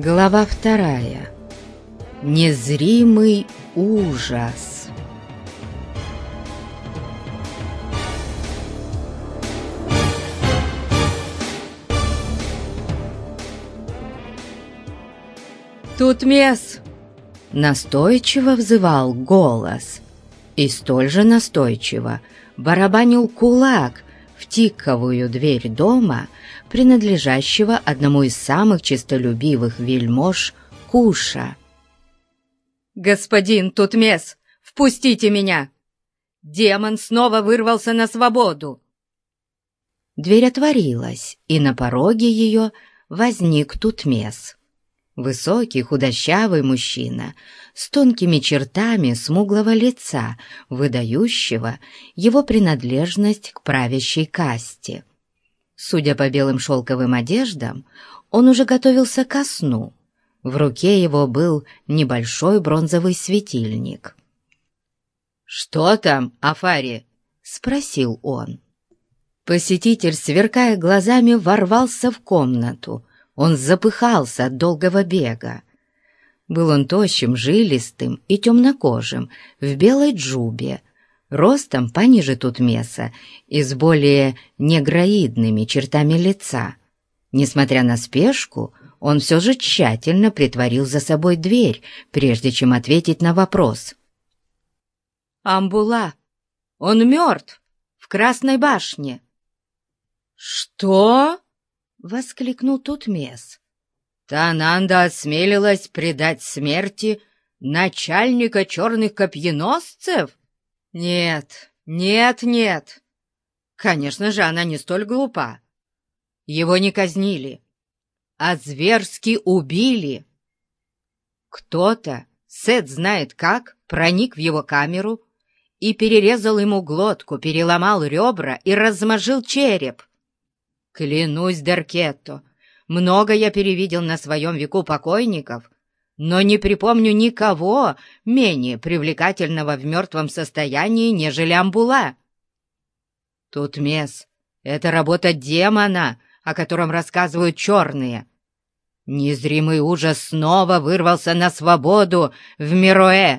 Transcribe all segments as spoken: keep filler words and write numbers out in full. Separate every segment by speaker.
Speaker 1: Глава вторая. Незримый ужас. «Тутмес!» — настойчиво взывал голос, и столь же настойчиво барабанил кулак в тиковую дверь дома, принадлежащего одному из самых честолюбивых вельмож Куша. «Господин Тутмес, впустите меня! Демон снова вырвался на свободу!» Дверь отворилась, и на пороге ее возник Тутмес. Высокий, худощавый мужчина с тонкими чертами смуглого лица, выдающего его принадлежность к правящей касте. Судя по белым шелковым одеждам, он уже готовился ко сну. В руке его был небольшой бронзовый светильник. «Что там, Афари?» — спросил он. Посетитель, сверкая глазами, ворвался в комнату. Он запыхался от долгого бега. Был он тощим, жилистым и темнокожим, в белой джубе, ростом пониже Тутмеса и с более негроидными чертами лица. Несмотря на спешку, он все же тщательно притворил за собой дверь, прежде чем ответить на вопрос. «Амбула! Он мертв! В Красной башне!» «Что?» — воскликнул Тутмес. «Тананда осмелилась предать смерти начальника черных копьеносцев? Нет, нет, нет! Конечно же, она не столь глупа. Его не казнили, а зверски убили. Кто-то, Сет знает как, проник в его камеру и перерезал ему глотку, переломал ребра и размажил череп. Клянусь, Деркетто, много я перевидел на своем веку покойников, но не припомню никого менее привлекательного в мертвом состоянии, нежели Амбула. Тутмес — это работа демона, о котором рассказывают черные. Незримый ужас снова вырвался на свободу в Мироэ».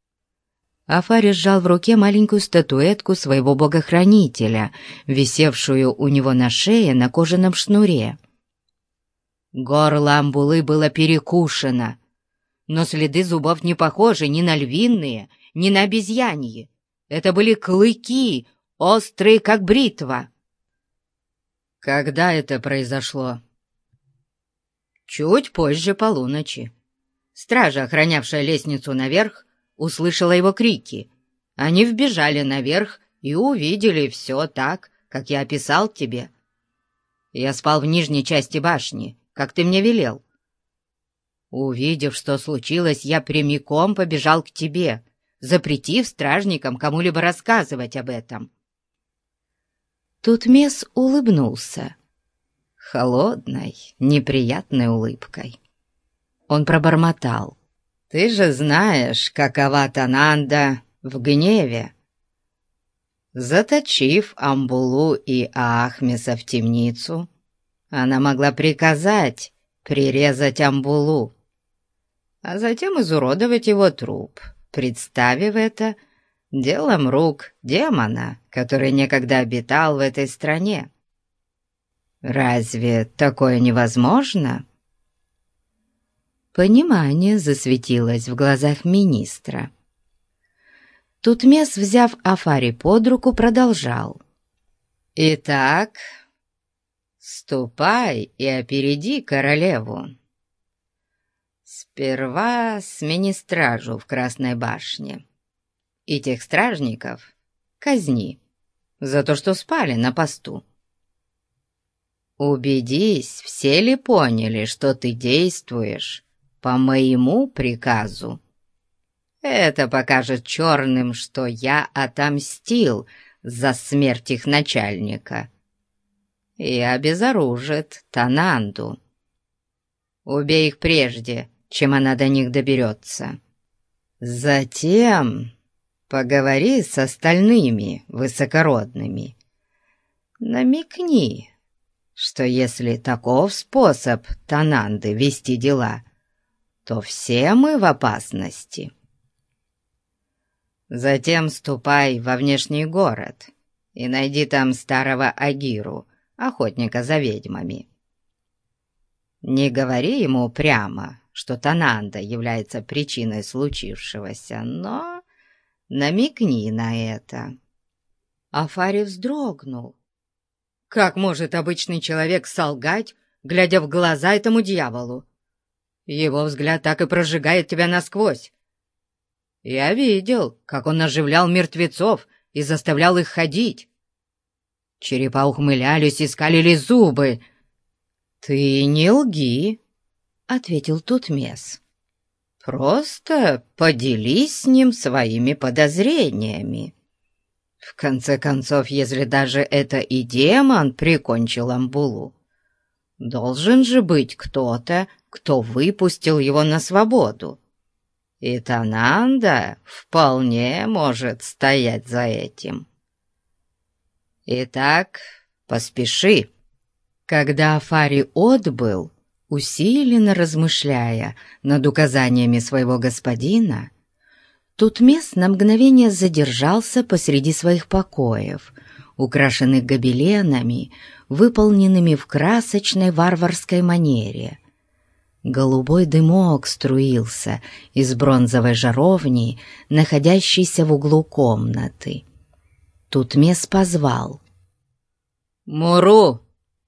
Speaker 1: Афари сжал в руке маленькую статуэтку своего богохранителя, висевшую у него на шее на кожаном шнуре. Горло Амбулы было перекушено, но следы зубов не похожи ни на львиные, ни на обезьяньи. Это были клыки, острые, как бритва. «Когда это произошло?» «Чуть позже полуночи. Стража, охранявшая лестницу наверх, услышала его крики. Они вбежали наверх и увидели все так, как я описал тебе. Я спал в нижней части башни, как ты мне велел. Увидев, что случилось, я прямиком побежал к тебе, запретив стражникам кому-либо рассказывать об этом». Тутмес улыбнулся холодной, неприятной улыбкой. Он пробормотал: «Ты же знаешь, какова Тананда в гневе. Заточив Амбулу и Аахмеса в темницу, она могла приказать прирезать Амбулу, а затем изуродовать его труп, представив это делом рук демона, который некогда обитал в этой стране. Разве такое невозможно?» Понимание засветилось в глазах министра. Тутмес, взяв Афари под руку, продолжал: «Итак, ступай и опереди королеву. Сперва смени стражу в Красной башне, и тех стражников казни за то, что спали на посту. Убедись, все ли поняли, что ты действуешь по моему приказу. Это покажет черным, что я отомстил за смерть их начальника, и обезоружит Тананду. Убей их прежде, чем она до них доберется. Затем поговори с остальными высокородными. Намекни, что если таков способ Тананды вести дела, то все мы в опасности. Затем ступай во внешний город и найди там старого Агиру, охотника за ведьмами. Не говори ему прямо, что Тананда является причиной случившегося, но намекни на это». Афари вздрогнул. Как может обычный человек солгать, глядя в глаза этому дьяволу? Его взгляд так и прожигает тебя насквозь. Я видел, как он оживлял мертвецов и заставлял их ходить. Черепа ухмылялись и скалили зубы. «Ты не лги», — ответил Тутмес. «Просто поделись с ним своими подозрениями. В конце концов, если даже это и демон прикончил Амбулу, должен же быть кто-то, кто выпустил его на свободу. И Тананда вполне может стоять за этим. Итак, поспеши». Когда Афари отбыл, усиленно размышляя над указаниями своего господина, Тутмес на мгновение задержался посреди своих покоев, украшенных гобеленами, выполненными в красочной варварской манере. Голубой дымок струился из бронзовой жаровни, находящейся в углу комнаты. Тутмес позвал: «Муру!»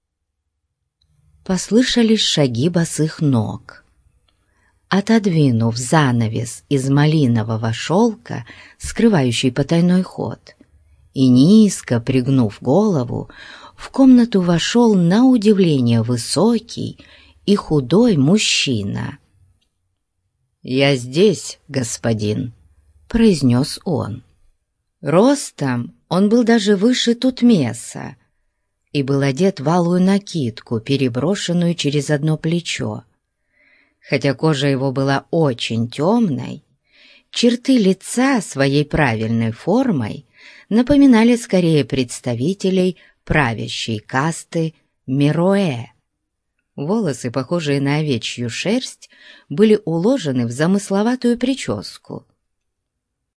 Speaker 1: Послышались шаги босых ног. Отодвинув занавес из малинового шелка, скрывающий потайной ход, и низко пригнув голову, в комнату вошел на удивление высокий и худой мужчина. «Я здесь, господин», — произнес он. Ростом он был даже выше Тутмеса и был одет в алую накидку, переброшенную через одно плечо. Хотя кожа его была очень темной, черты лица своей правильной формой напоминали скорее представителей правящей касты Мероэ. Волосы, похожие на овечью шерсть, были уложены в замысловатую прическу,